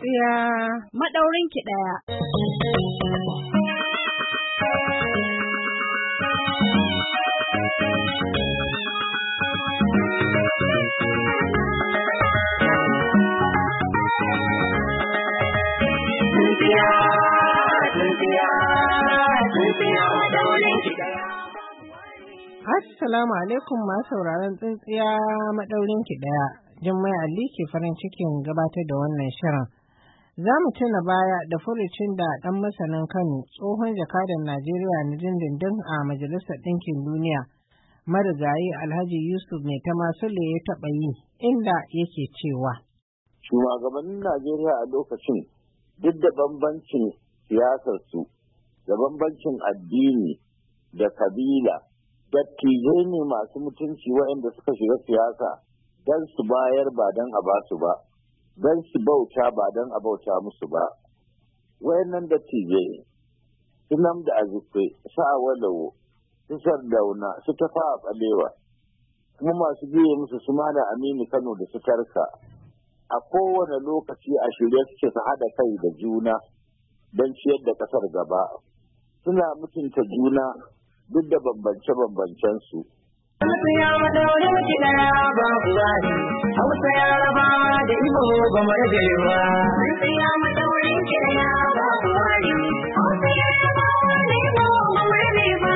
Tsintsiya maɗaurin ki ɗaya. Assalamu alaikum masu sauraron Tsintsiya maɗaurin ki ɗaya. Jummai Ali ke farin cikin gabatar da wannan shirin. Za mu tuna baya da furucin da ɗan masanin Kano tsohon jakadan Najeriya na dindindin a Majalisar Ɗinkin Duniya marigayi Alhaji Yusuf Mai Tamasule ya taɓa yi inda yake cewa. Shugabannin Najeriya a lokacin duk da bambancin siyasarsu da bambancin addini da kabila dattijai ne masu mutunci waɗanda suka shiga siyasa don su bayar ba don a ba su ba, don su bauta ba don a bauta musu ba. Wayannan dattijai su Nnamdi Azikiwe, su Awolowo, su Sardauna, su Tafawa Balewa, kuma masu biye musu su Malam Aminu Kano da su Tarka. A kowane lokaci a shirye suke su haɗa kai da juna don ciyar da ƙasar gaba. Suna mutunta juna duk da bambance-bambancensu. Hausa ya madaure muke ɗaya ba fulani, Hausa ya raba da Igbo ba mu rage ba. Hausa ya madaure muke ɗaya ba fulani, Hausa ya raba da Igbo ba mu rage ba.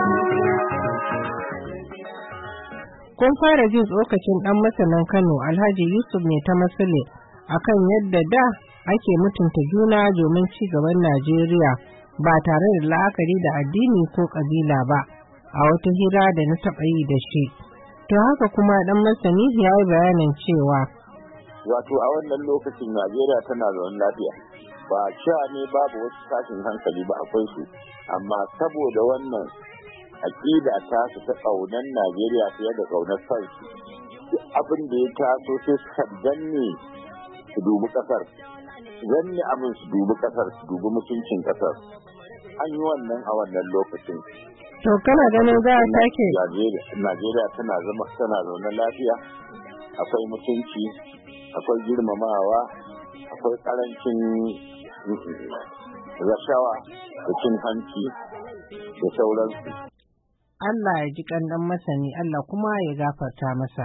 Kun fara jin tsokacin ɗan masanin Kano Alhaji Yusuf Mai Tamasule akan yadda da ake mutunta juna domin ci gaban Najeriya ba tare da la'akari da addini ko ƙabila ba a wata hira da na taɓa yi da shi. To haka kuma ɗan masani ya yi bayanin cewa. Wato a wannan lokacin Najeriya tana zaune lafiya, ba cewa ne babu wasu tashin hankali ba akwai su, amma saboda wannan aƙida ta su ta ƙaunar Najeriya fiye da ƙaunar kansu, abin da ya taso sai suka danne su dubi ƙasar, danne abin su dubi ƙasar, su dubi mutuncin ƙasar. An yi wannan a wannan lokacin. To kana ganin za a sake? Najeriya tana zaune lafiya, akwai mutunci, akwai girmamawa, akwai ƙarancin rashawa da cin hanci da sauransu. Allah ya ji kan ɗan masani, Allah kuma ya gafarta masa.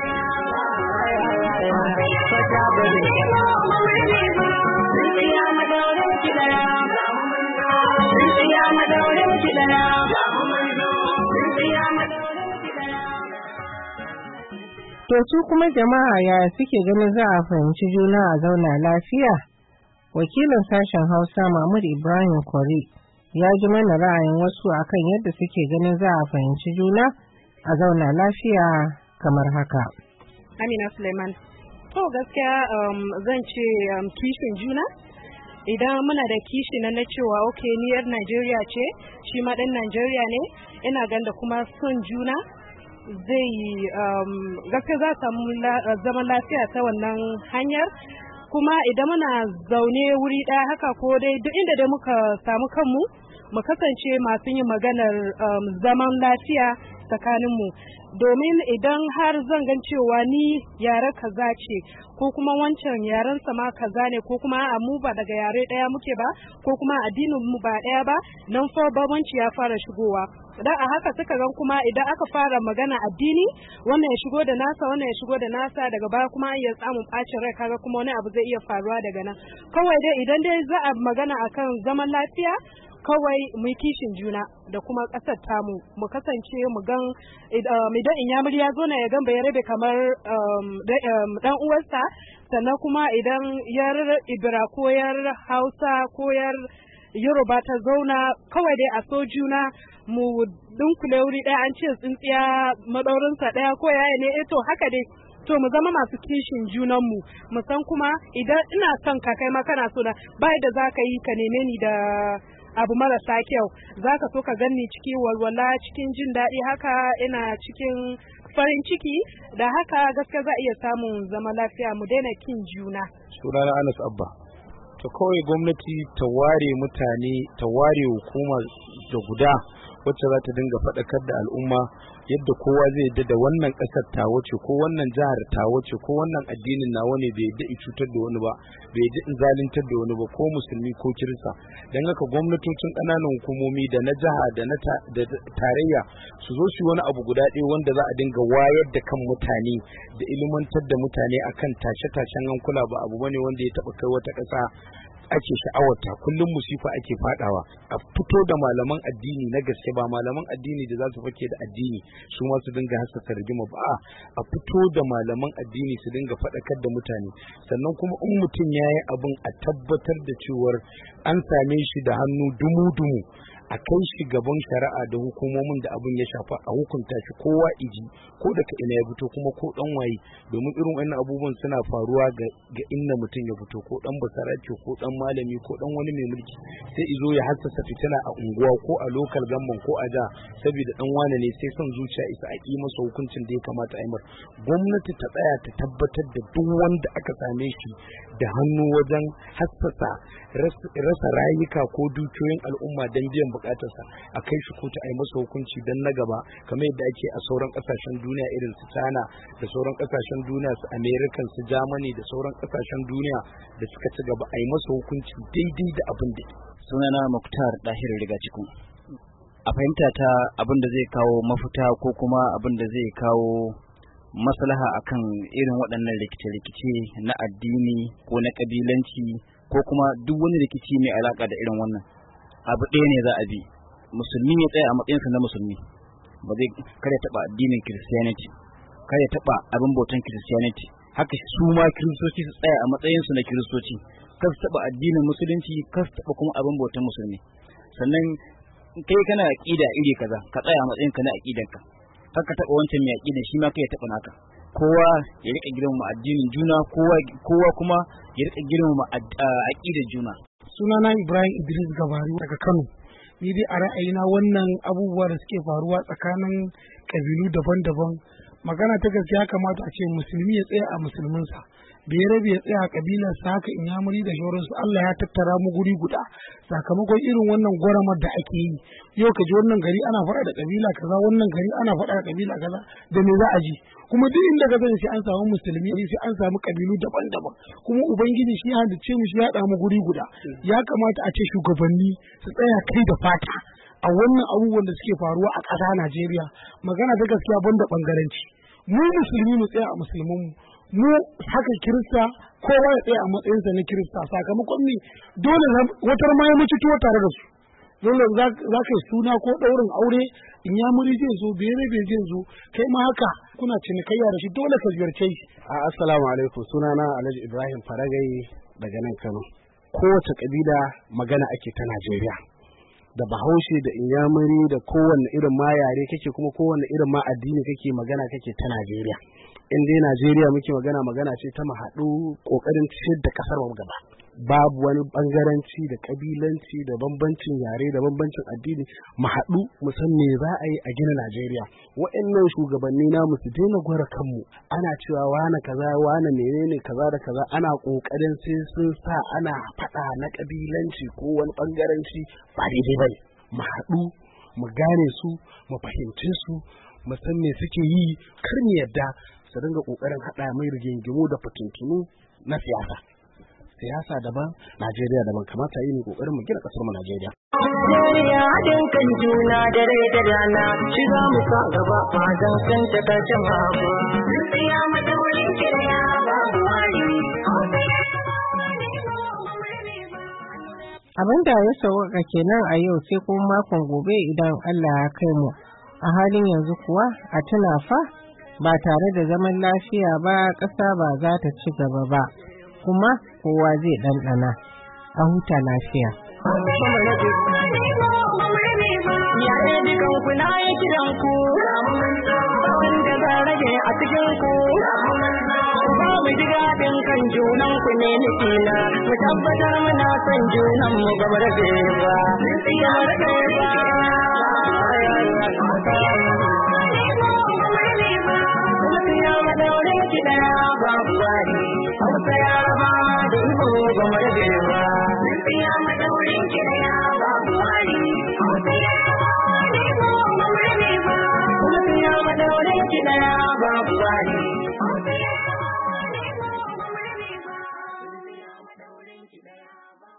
To su kuma jama'a yaya suke ganin za a fahimci juna a zauna lafiya? Wakilin sashen Hausa Mahmud Ibrahim Kwari ya ji mana ra'ayin wasu akan yadda suke ganin za a fahimci juna a zauna lafiya kamar haka. Amina Suleiman. To gaskiya zan ce kishin juna. Idan muna da kishi na cewa okay ni yar Najeriya ce, shi ma ɗan Najeriya ne, ina ganda kuma son juna zai gaskiya za samu zaman lafiya ta wannan hanyar. Kuma idan muna zaune wuri ɗaya haka ko dai duk inda dai muka samu kanmu mu kasance masu yin maganar zaman lafiya tsakaninmu, domin idan har zan gan cewa ni yare kaza ce ko kuma wancan yaren sama kaza ne ko kuma a mu ba daga yare ɗaya muke ba ko kuma addinin mu ba ɗaya ba, nan fa babanci ya fara shigowa. Dan a haka suka gan kuma idan aka fara magana addini wannan ya shigo da nasa wannan ya shigo da nasa, daga baya kuma ya samu bacin rai, kaga kuma wani abu zai iya faruwa daga nan. Kawai dai idan dai za a magana akan zaman lafiya, kawai mu kishin juna da kuma ƙasar tamu, mu kasance mu gan idan inyamuri ya zo na ya gan bai rabe kamar dan uwarsa, sannan kuma idan yar Ibra ko yar Hausa ko yar Yoruba ta zauna, kawai dai a so juna, mu dunkule wuri ɗaya, an ce tsintsiya madaurinsa ɗaya ko yaya ne, to haka dai. To mu zama masu kishin junanmu, mu san kuma idan ina son ka kai ma kana so na, ba da za ka yi ka neme ni da abu marasa kyau, za ka so ka ganni cikin walwala, cikin jin daɗi, haka ina cikin farin ciki, da haka gaskiya za a iya samun zama lafiya, mu daina kin juna. Sunana Anas Abba. To kawai gwamnati ta ware mutane, ta ware hukuma da guda wacce za ta dinga faɗakar da al'umma yadda kowa zai yadda da wannan ƙasar tawo ce ko wannan jihar tawo ce ko wannan addinin nawa ne bai yadda cutar da wani ba, bai yadda in zaluntar da wani ba, ko musulmi ko kirista. Don haka gwamnatocin ƙananan hukumomi da na jiha da na tarayya su zo su wani abu guda ɗaya wanda za a dinga wayar da kan mutane da ilimantar da mutane akan tashe-tashen hankula. Ba abu bane wanda ya taɓa kai wata ƙasa ake sha'awarta, kullum musifa ake fadawa. A fito da malaman addini na gaske, ba malaman addini da za su fake da addini su ma su dinga haskaka rigima ba, a fito da malaman addini su dinga faɗakar da mutane. Sannan kuma in mutum ya yi abin a tabbatar da cewar an same shi da hannu dumu-dumu, a kai shi gaban shari'a da hukumomin da abin ya shafa, a hukunta shi kowa iji ko daga ina ya fito kuma ko dan waye, domin irin wannan abubuwan suna faruwa ga inda mutum ya fito, ko dan basarace ko dan malami ko dan wani mai mulki, sai izo ya hassasa fitina a unguwa ko a lokal gamban ko a ja saboda dan wane ne, sai son zuciya isa a yi masa hukuncin da ya kamata a yi mar. Gwamnati ta tsaya ta tabbatar da duk wanda aka same shi da hannu wajen hassasa rasa rayuka ko dukiyoyin al'umma don biyan bukatarsa, a kai shi kotu a yi masa hukunci don na gaba, kamar yadda ake a sauran kasashen duniya irin su China da sauran kasashen duniya su American su Germany da sauran kasashen duniya da suka ci gaba, a yi masa hukunci daidai da abin da. Sunana Muktar Dahir riga cikin. A fahimta ta abin da zai kawo mafita ko kuma abin da zai kawo maslaha akan irin waɗannan rikice-rikice na addini ko na kabilanci ko kuma duk wani rikici mai alaka da irin wannan, abu ɗaya ne za a bi. Musulmi ya tsaya a matsayinsa na musulmi, ba zai kare taɓa addinin Christianity, kare taɓa abin bautan Christianity. Haka su ma kiristoci su tsaya a matsayinsu na kiristoci, kar su taɓa addinin musulunci, kar su taɓa kuma abin bautan musulmi. Sannan kai kana aqida iri kaza, ka tsaya a matsayinka na aqidanka, kar ka taɓa wancan mai aqida shi ma kai ya taɓa naka. Kowa ya rika girmama addinin juna, kowa kuma ya rika girmama aqidar juna. Sunana Ibrahim Idris Gabari daga Kano. Ni dai a ra'ayina wannan abubuwa da suke faruwa tsakanin kabilu daban-daban, magana ta gaskiya kamata a ce musulmi ya tsaya a musulminsa, bai rabe ya tsaya a kabilarsa, haka inyamuri da shauransu. Allah ya tattara mu guri guda sakamakon irin wannan gwaramar da ake yi. Yau ka ji wannan gari ana faɗa da kabila kaza, wannan gari ana faɗa da kabila kaza, da me za a ji? Kuma duk inda ka zai sai an samu musulmi, sai an samu kabilu daban-daban, kuma ubangiji shi ya halice mu, shi ya haɗa mu guri guda. Ya kamata a ce shugabanni su tsaya kai da fata a wannan abubuwan da suke faruwa a ƙasa Najeriya. Magana ta gaskiya banda bangaranci, mu musulmi mu tsaya a musulmin mu haka kirista kowa ya tsaya a matsayinsa na kirista. Sakamakon ne dole watar ma ya mutu tuwo tare da su, dole za ka yi suna ko ɗaurin aure, in ya muri zai zo, bere zai zo, kai ma haka kuna cinikayya da shi, dole ka ziyarce shi. Assalamu alaikum, sunana Alhaji Ibrahim Faragai daga nan Kano. Kowace kabila magana ake ta Najeriya, da Bahaushe da Inyamuri da kowanne irin ma yare kake, kuma kowanne irin ma addini kake, magana kake ta Najeriya. In dai Najeriya muke magana ce ta mu haɗu ƙoƙarin ciyar da ƙasar mu gaba. Babu wani bangaranci da kabilanci da bambancin yare da bambancin addini, mu haɗu mu san me za a yi a gina Najeriya. Waɗannan shugabanni namu su daina gwara kanmu, ana cewa wane kaza wane menene kaza da kaza, ana ƙoƙarin sai sun sa ana faɗa na kabilanci ko wani bangaranci, ba daidai bane. Mu haɗu mu gane su, mu fahimce su, mu san me suke yi, kar mu yadda su dinga ƙoƙarin haɗa mai rigingimu da fitintunu na siyasa. Siyasa daban, Najeriya daban, kamata yi ne kokarin mu gina kasar mu Najeriya. Najeriya haɗin kan juna da rai da rana, shiga mu ka gaba ba zan san ta kace ma ba. Tsaya madaurin kirya babu wani. Abin da ya sauka kenan a yau, sai kuma makon gobe idan Allah ya kai mu. A halin yanzu kuwa a tuna fa ba tare da zaman lafiya ba ƙasa ba za ta ci gaba ba, kuma kowa zai ɗanɗana. A huta lafiya. Yare dukan ku na yi kiran ku, wanda za rage a cikin ku. Ba mu ji daɗin kan junan ku ne nufina, mu tabbatar muna son junan mu ba mu rage ba. Ya rage ba. Ya madaurin ki ɗaya babu wani, Hausa ya raba da Igbo ba mu rage ba. Ya madaurin ki ɗaya babu wani, Hausa ya raba da Igbo ba mu rage ba. ki ɗaya ba